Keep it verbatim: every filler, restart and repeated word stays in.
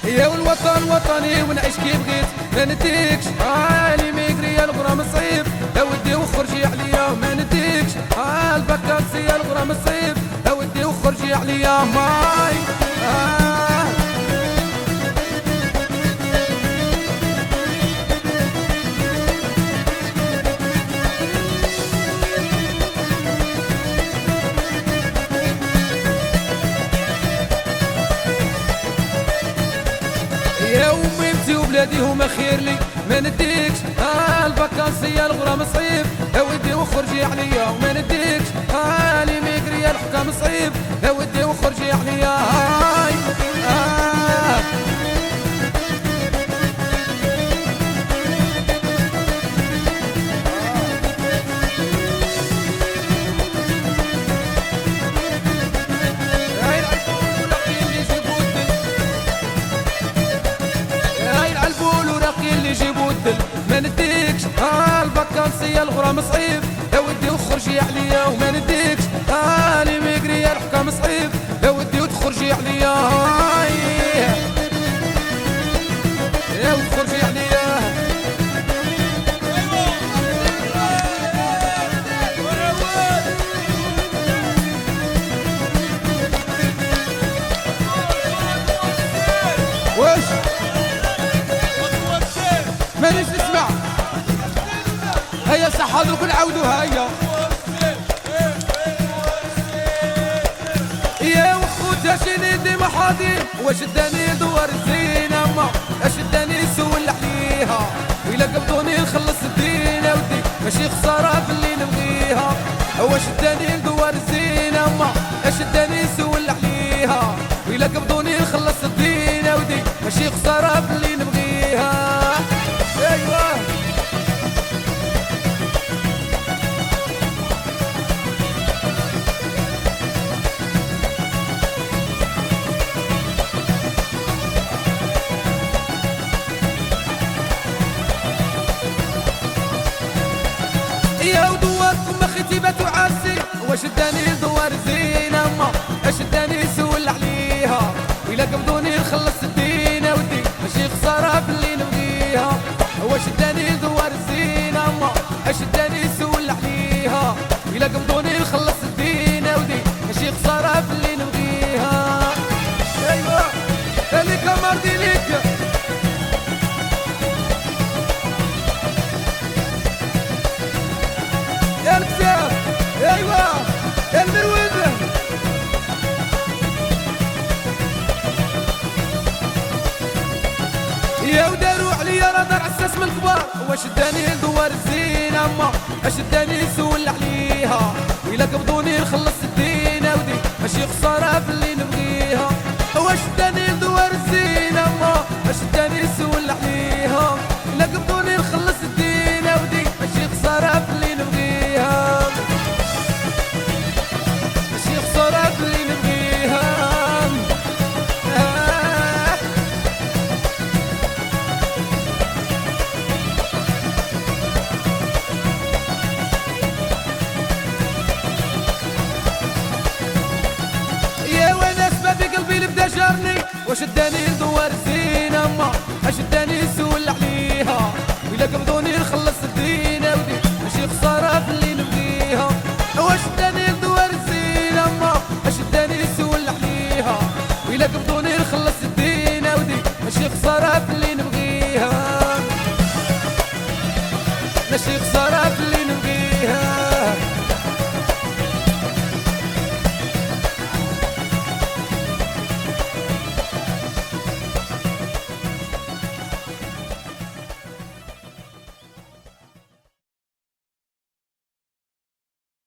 يا والوطن وطني ونعيش كي بغيت ما نديكش عالي ميقري الغرام الصيف يا ودي وخرجي عليا ما نديكش ها الفاكاسيا الغرام الصيف يا ودي وخرجي عليا ماي آه يا امي انتي وبلادي هما خير لي ما نديكش ها الفاكاسيا الغرام صيف يا ودي وخرجي عليا وما نديكش ها لي ميقري الحكام صيف يا ودي وخرجي عليا هاي آه ما نديكش ها الفاكاسيا الغرام صعيب يا ودي وخرجي عليا وما نديكش ها لي ميقري الحكام صعيب يا ودي وتخرجي عليا هاي يا وتخرجي عليا واش مانيش نسمع هيا صح هذوك نعاودوها هيا يا وخوتها شني ديما حاضر واش داني دوار الزينة ما اش داني نسول عليها ويلا قبضوني نخلص الدين يا ودي ماشي خسارة باللي نبغيها واش داني دوار الزينة ما اش داني نسول عليها ويلا قبضوني نخلص الدين يا ودي ماشي خسارة باللي نبغيها ايوه يا ودواركم خطيبة عرسي واش داني دوار زينة ما اش داني نسول عليها ويلا قبضوني نخلص الدين يا ودي ماشي خسارة باللي نبغيها واش داني دوار الزينة ما اش داني نسول عليها ويلا قبضوني نخلص الدين يا ودي ماشي خسارة باللي نبغيها ايوا هذيك مرضي ليك يا الكتاب ايوا يا المروز يا وداروا عليا راه دار عساس من الكبار واش داني دوار الزينة ما اش داني نسول عليها ويلا قبضوني نخلص الدين يا ودي ماشي خسارة باللي نبغيها واش داني دوار الزينة ما اش داني نسول عليها ويلا قبضوني نخلص الدين يا ودي ماشي خسارة باللي نبغيها ماشي خسارة باللي نبغيها جارني واش داني دوار الزينة ما اش داني نسول عليها ويلا قبضوني نخلص الدين يا ودي ماشي خسارة باللي نبغيها واش داني دوار الزينة ما اش داني نسول عليها ويلا قبضوني نخلص الدين يا ودي ماشي خسارة باللي نبغيها ماشي خسارة باللي